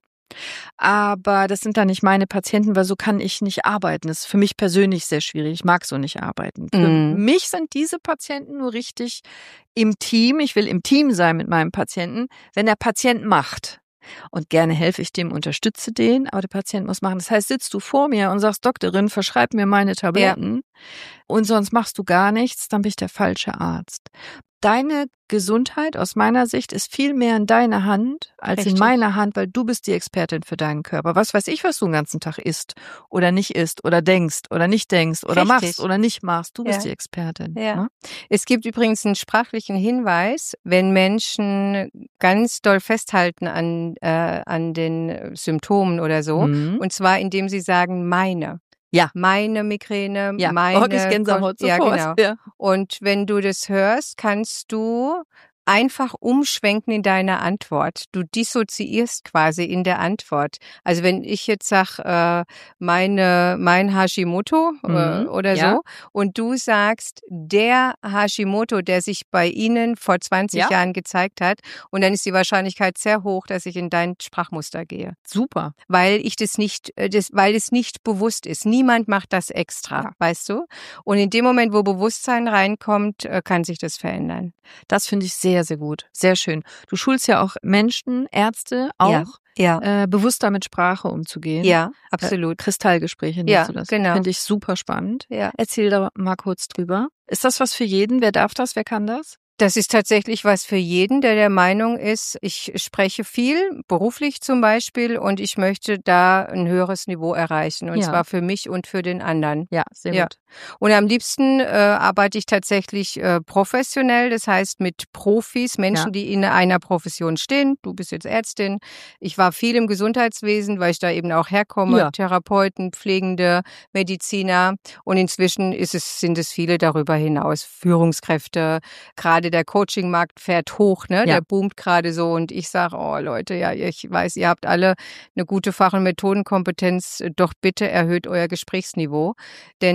Aber das sind dann nicht meine Patienten, weil so kann ich nicht arbeiten. Das ist für mich persönlich sehr schwierig. Ich mag so nicht arbeiten. Für mich sind diese Patienten nur richtig im Team. Ich will im Team sein mit meinem Patienten, wenn der Patient macht. Und gerne helfe ich dem, unterstütze den, aber der Patient muss machen. Das heißt, sitzt du vor mir und sagst, Doktorin, verschreib mir meine Tabletten und sonst machst du gar nichts, dann bin ich der falsche Arzt. Deine Gesundheit aus meiner Sicht ist viel mehr in deiner Hand als in meiner Hand, weil du bist die Expertin für deinen Körper. Was weiß ich, was du den ganzen Tag isst oder nicht isst oder denkst oder nicht denkst oder machst oder nicht machst. Du bist die Expertin. Ja. Ne? Es gibt übrigens einen sprachlichen Hinweis, wenn Menschen ganz doll festhalten an den Symptomen oder so, und zwar indem sie sagen, meine. Ja. Meine Migräne, ja. meine... Gänsehaut ja, sofort. genau. Ja. Und wenn du das hörst, kannst du einfach umschwenken in deiner Antwort. Du dissoziierst quasi in der Antwort. Also wenn ich jetzt sag, mein Hashimoto oder so und du sagst, der Hashimoto, der sich bei Ihnen vor 20 Jahren gezeigt hat, und dann ist die Wahrscheinlichkeit sehr hoch, dass ich in dein Sprachmuster gehe. Super. Weil weil es nicht bewusst ist. Niemand macht das extra, weißt du? Und in dem Moment, wo Bewusstsein reinkommt, kann sich das verändern. Das finde ich sehr, sehr gut. Sehr schön. Du schulst ja auch Menschen, Ärzte auch, bewusster mit Sprache umzugehen. Ja, absolut. Kristallgespräche nennst du das. Genau. Finde ich super spannend. Ja. Erzähl da mal kurz drüber. Ist das was für jeden? Wer darf das? Wer kann das? Das ist tatsächlich was für jeden, der Meinung ist, ich spreche viel, beruflich zum Beispiel, und ich möchte da ein höheres Niveau erreichen, und zwar für mich und für den anderen. Ja, sehr gut. Und am liebsten arbeite ich tatsächlich professionell, das heißt mit Profis, Menschen, die in einer Profession stehen. Du bist jetzt Ärztin. Ich war viel im Gesundheitswesen, weil ich da eben auch herkomme, Therapeuten, Pflegende, Mediziner, und inzwischen sind es viele darüber hinaus, Führungskräfte, gerade der Coaching-Markt fährt hoch, ne? Der boomt gerade so, und ich sage, oh Leute, ich weiß, ihr habt alle eine gute Fach- und Methodenkompetenz, doch bitte erhöht euer Gesprächsniveau, denn dadurch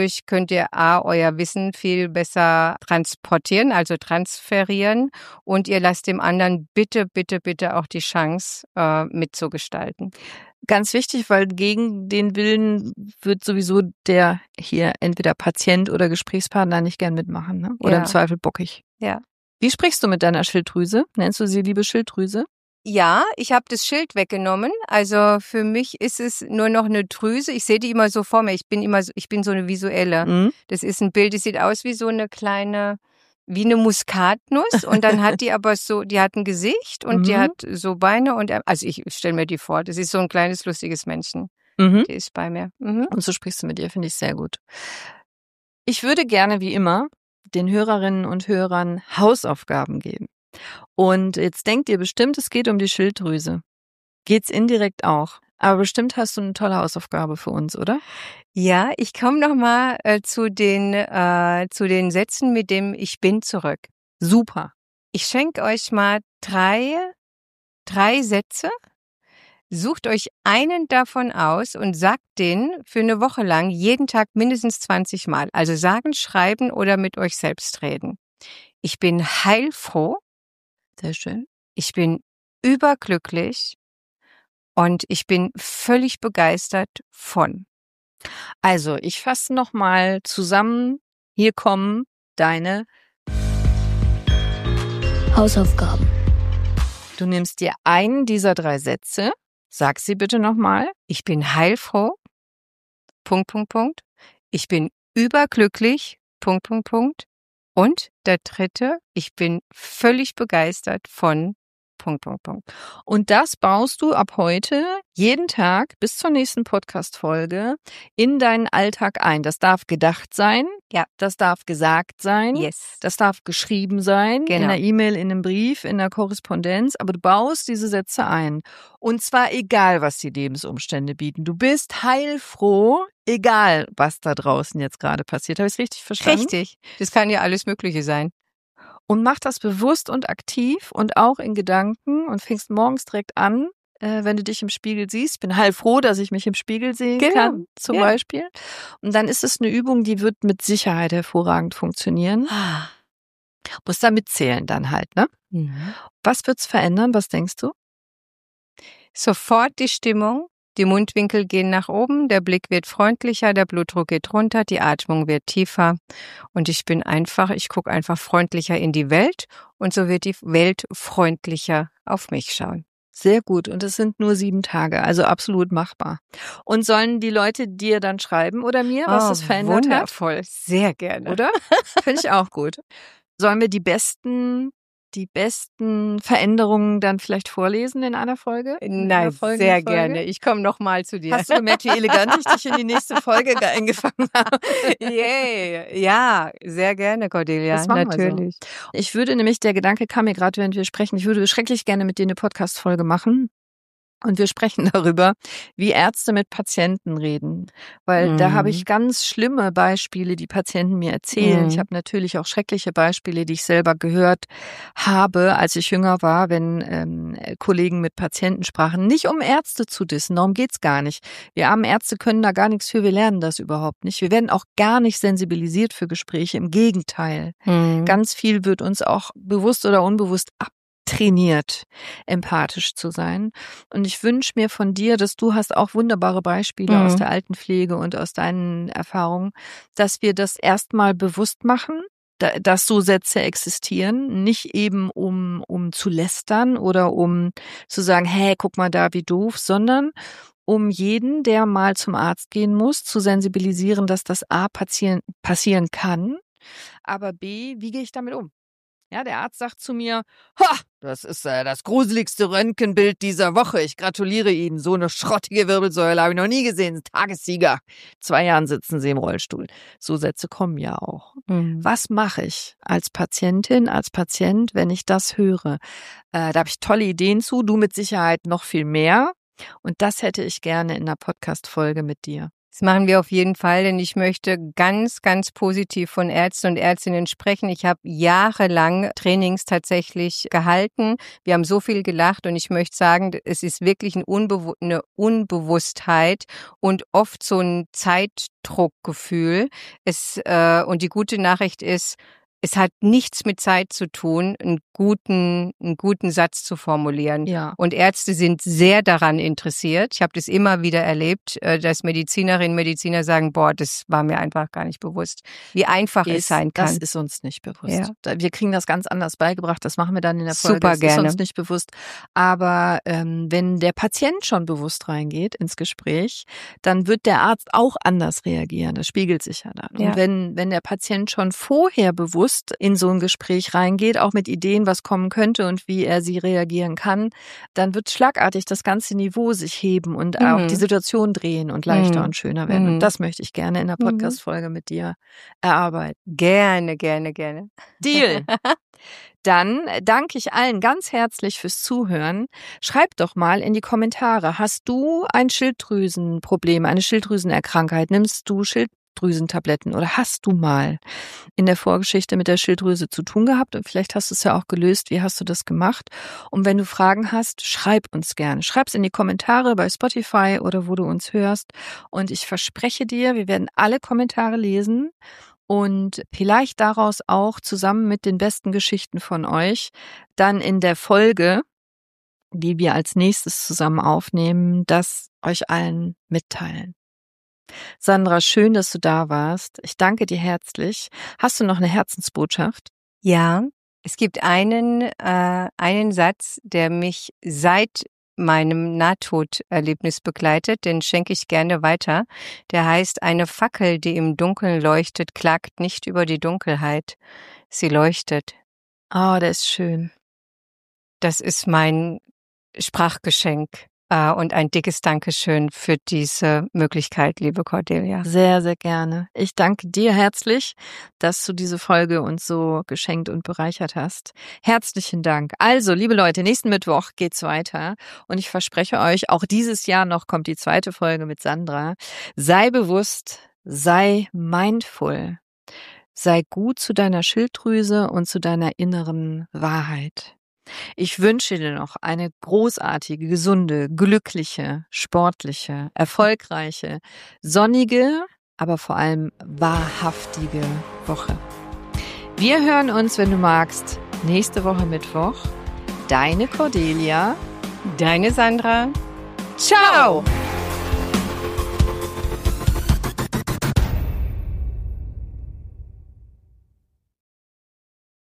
dadurch könnt ihr euer Wissen viel besser transportieren, also transferieren. Und ihr lasst dem anderen bitte, bitte, bitte auch die Chance, mitzugestalten. Ganz wichtig, weil gegen den Willen wird sowieso der hier entweder Patient oder Gesprächspartner nicht gern mitmachen, ne? Oder im Zweifel bockig. Ja. Wie sprichst du mit deiner Schilddrüse? Nennst du sie liebe Schilddrüse? Ja, ich habe das Schild weggenommen. Also für mich ist es nur noch eine Drüse. Ich sehe die immer so vor mir. Ich bin so eine visuelle. Mhm. Das ist ein Bild, das sieht aus wie so eine kleine, wie eine Muskatnuss. Und dann hat die aber so, die hat ein Gesicht und die hat so Beine und, also ich stelle mir die vor. Das ist so ein kleines, lustiges Männchen. Die ist bei mir. Und so sprichst du mit ihr, finde ich sehr gut. Ich würde gerne, wie immer, den Hörerinnen und Hörern Hausaufgaben geben. Und jetzt denkt ihr bestimmt, es geht um die Schilddrüse. Geht's indirekt auch. Aber bestimmt hast du eine tolle Hausaufgabe für uns, oder? Ja, ich komme noch mal zu den Sätzen mit dem Ich bin zurück. Super. Ich schenke euch mal drei Sätze. Sucht euch einen davon aus und sagt den für eine Woche lang jeden Tag mindestens 20 Mal. Also sagen, schreiben oder mit euch selbst reden. Ich bin heilfroh. Sehr schön. Ich bin überglücklich und ich bin völlig begeistert von. Also, ich fasse nochmal zusammen. Hier kommen deine Hausaufgaben. Du nimmst dir einen dieser 3 Sätze. Sag sie bitte nochmal. Ich bin heilfroh. ... Ich bin überglücklich. ... Und der 3. Ich bin völlig begeistert von ... Und das baust du ab heute jeden Tag bis zur nächsten Podcast-Folge in deinen Alltag ein. Das darf gedacht sein. Ja. Das darf gesagt sein. Yes. Das darf geschrieben sein. Genau. In einer E-Mail, in einem Brief, in einer Korrespondenz. Aber du baust diese Sätze ein. Und zwar egal, was die Lebensumstände bieten. Du bist heilfroh, egal, was da draußen jetzt gerade passiert. Habe ich es richtig verstanden? Richtig. Das kann ja alles Mögliche sein. Und mach das bewusst und aktiv und auch in Gedanken und fängst morgens direkt an, wenn du dich im Spiegel siehst. Ich bin heilfroh, dass ich mich im Spiegel sehen kann, zum Beispiel. Und dann ist es eine Übung, die wird mit Sicherheit hervorragend funktionieren. Muss da mitzählen dann halt, ne? Was wird's verändern? Was denkst du? Sofort die Stimmung. Die Mundwinkel gehen nach oben, der Blick wird freundlicher, der Blutdruck geht runter, die Atmung wird tiefer und ich gucke einfach freundlicher in die Welt und so wird die Welt freundlicher auf mich schauen. Sehr gut. Und es sind nur 7 Tage, also absolut machbar. Und sollen die Leute dir dann schreiben oder mir, was das verändert wundervoll. Sehr gerne. Oder? Finde ich auch gut. Sollen wir die besten Veränderungen dann vielleicht vorlesen in einer Folge? Nein, sehr gerne. Ich komme nochmal zu dir. Hast du gemerkt, wie elegant ich dich in die nächste Folge eingefangen habe? Yay. Ja, sehr gerne, Cordelia. Das machen natürlich. Wir so. Ich würde nämlich, der Gedanke kam mir gerade, während wir sprechen, ich würde schrecklich gerne mit dir eine Podcast-Folge machen. Und wir sprechen darüber, wie Ärzte mit Patienten reden. Weil da habe ich ganz schlimme Beispiele, die Patienten mir erzählen. Ich habe natürlich auch schreckliche Beispiele, die ich selber gehört habe, als ich jünger war, wenn Kollegen mit Patienten sprachen. Nicht um Ärzte zu dissen, darum geht's gar nicht. Wir armen Ärzte können da gar nichts für, wir lernen das überhaupt nicht. Wir werden auch gar nicht sensibilisiert für Gespräche, im Gegenteil. Ganz viel wird uns auch bewusst oder unbewusst trainiert, empathisch zu sein. Und ich wünsche mir von dir, dass du hast auch wunderbare Beispiele aus der Altenpflege und aus deinen Erfahrungen, dass wir das erstmal bewusst machen, dass so Sätze existieren, nicht eben um zu lästern oder um zu sagen, hey, guck mal da, wie doof, sondern um jeden, der mal zum Arzt gehen muss, zu sensibilisieren, dass das A passieren kann, aber B, wie gehe ich damit um? Ja, der Arzt sagt zu mir, das ist das gruseligste Röntgenbild dieser Woche. Ich gratuliere Ihnen. So eine schrottige Wirbelsäule habe ich noch nie gesehen. Tagessieger. 2 Jahren sitzen Sie im Rollstuhl. So Sätze kommen ja auch. Was mache ich als Patientin, als Patient, wenn ich das höre? Da habe ich tolle Ideen zu. Du mit Sicherheit noch viel mehr. Und das hätte ich gerne in einer Podcast-Folge mit dir. Das machen wir auf jeden Fall, denn ich möchte ganz, ganz positiv von Ärzten und Ärztinnen sprechen. Ich habe jahrelang Trainings tatsächlich gehalten. Wir haben so viel gelacht und ich möchte sagen, es ist wirklich eine Unbewusstheit und oft so ein Zeitdruckgefühl. Und die gute Nachricht ist, es hat nichts mit Zeit zu tun, einen guten Satz zu formulieren. Ja. Und Ärzte sind sehr daran interessiert. Ich habe das immer wieder erlebt, dass Medizinerinnen und Mediziner sagen, boah, das war mir einfach gar nicht bewusst, wie einfach es sein kann. Das ist uns nicht bewusst. Ja. Wir kriegen das ganz anders beigebracht. Das machen wir dann in der Folge. Super gerne. Das ist uns nicht bewusst. Aber wenn der Patient schon bewusst reingeht ins Gespräch, dann wird der Arzt auch anders reagieren. Das spiegelt sich ja dann. Ja. Und wenn der Patient schon vorher bewusst in so ein Gespräch reingeht, auch mit Ideen, was kommen könnte und wie er sie reagieren kann, dann wird schlagartig das ganze Niveau sich heben und auch die Situation drehen und leichter und schöner werden. Und das möchte ich gerne in der Podcast-Folge mit dir erarbeiten. Gerne. Deal. Dann danke ich allen ganz herzlich fürs Zuhören. Schreib doch mal in die Kommentare, hast du ein Schilddrüsenproblem, eine Schilddrüsenerkrankheit? Nimmst du Schilddrüsentabletten oder hast du mal in der Vorgeschichte mit der Schilddrüse zu tun gehabt und vielleicht hast du es ja auch gelöst. Wie hast du das gemacht? Und wenn du Fragen hast, schreib uns gerne. Schreib's in die Kommentare bei Spotify oder wo du uns hörst und ich verspreche dir, wir werden alle Kommentare lesen und vielleicht daraus auch zusammen mit den besten Geschichten von euch dann in der Folge, die wir als nächstes zusammen aufnehmen, das euch allen mitteilen. Sandra, schön, dass du da warst. Ich danke dir herzlich. Hast du noch eine Herzensbotschaft? Ja, es gibt einen Satz, der mich seit meinem Nahtoderlebnis begleitet, den schenke ich gerne weiter. Der heißt, eine Fackel, die im Dunkeln leuchtet, klagt nicht über die Dunkelheit. Sie leuchtet. Oh, der ist schön. Das ist mein Sprachgeschenk. Und ein dickes Dankeschön für diese Möglichkeit, liebe Cordelia. Sehr, sehr gerne. Ich danke dir herzlich, dass du diese Folge uns so geschenkt und bereichert hast. Herzlichen Dank. Also, liebe Leute, nächsten Mittwoch geht's weiter und ich verspreche euch, auch dieses Jahr noch kommt die zweite Folge mit Sandra. Sei bewusst, sei mindful, sei gut zu deiner Schilddrüse und zu deiner inneren Wahrheit. Ich wünsche dir noch eine großartige, gesunde, glückliche, sportliche, erfolgreiche, sonnige, aber vor allem wahrhaftige Woche. Wir hören uns, wenn du magst, nächste Woche Mittwoch. Deine Cordelia. Deine Sandra. Ciao!